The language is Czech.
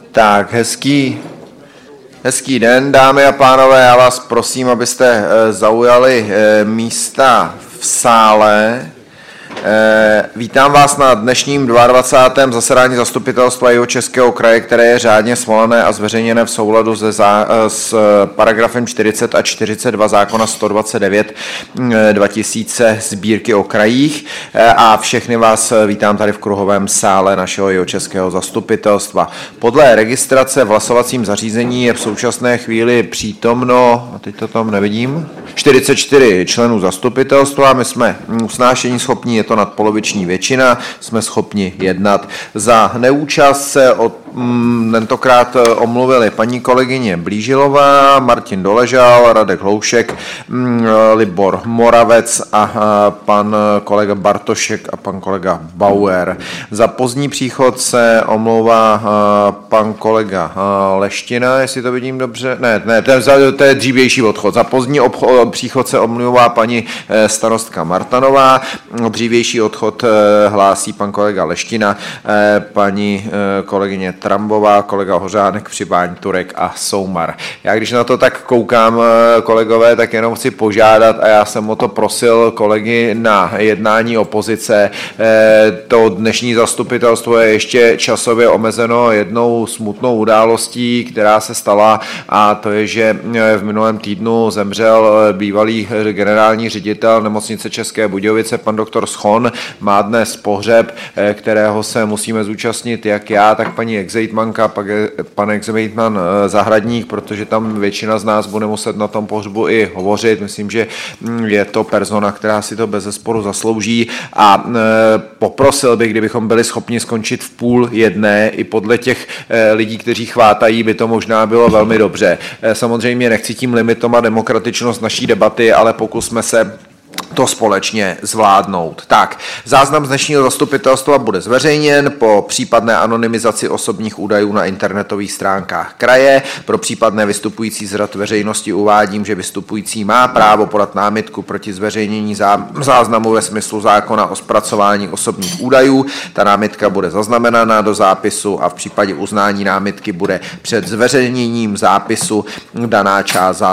Tak, hezký den, dámy a pánové, já vás prosím, abyste zaujali místa v sále. Vítám vás na dnešním 22. zasedání Zastupitelstva Jihočeského kraje, které je řádně svolané a zveřejněné v souladu s paragrafem 40 a 42 zákona 129 2000 Sbírky o krajích a všechny vás vítám tady v kruhovém sále našeho Jihočeského zastupitelstva. Podle registrace v hlasovacím zařízení je v současné chvíli přítomno, a teď to tam nevidím, 44 členů zastupitelstva. My jsme usnášení schopní, je to nadpoloviční většina, jsme schopni jednat. Za neúčast se tentokrát omluvili paní kolegyně Blížilová, Martin Doležal, Radek Hloušek, Libor Moravec a pan kolega Bartošek a pan kolega Bauer. Za pozdní příchod se omlouvá pan kolega Leština, jestli to vidím dobře. Ne, to je dřívější odchod. Za pozdní příchod se omlouvá paní starostka Martanová, dřívější odchod hlásí pan kolega Leština, paní kolegyně Trambová, kolega Hořánek, Přibáň, Turek a Soumar. Já když na to tak koukám, kolegové, tak jenom chci požádat, a já jsem o to prosil kolegy na jednání opozice, to dnešní zastupitelstvo je ještě časově omezeno jednou smutnou událostí, která se stala, a to je, že v minulém týdnu zemřel bývalý generální ředitel nemocnice České Budějovice, pan doktor Schon. Má dnes pohřeb, kterého se musíme zúčastnit jak já, tak paní exhejtmanka, pak pan exhejtman Zahradník, protože tam většina z nás bude muset na tom pohřbu i hovořit. Myslím, že je to persona, která si to bezesporu zaslouží, a poprosil bych, kdybychom byli schopni skončit v 12:30, i podle těch lidí, kteří chvátají, by to možná bylo velmi dobře. Samozřejmě nechci tím limitovat demokratičnost naší debaty, ale pokusme se to společně zvládnout. Tak, záznam z dnešního zastupitelstva bude zveřejněn po případné anonymizaci osobních údajů na internetových stránkách kraje. Pro případné vystupující z řad veřejnosti uvádím, že vystupující má právo podat námitku proti zveřejnění záznamu ve smyslu zákona o zpracování osobních údajů. Ta námitka bude zaznamenána do zápisu a v případě uznání námitky bude před zveřejněním zápisu daná část